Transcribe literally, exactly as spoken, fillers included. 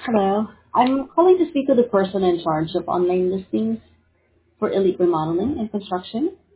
Hello. I'm calling to speak to the person in charge of online listings for Elite Remodeling and Construction.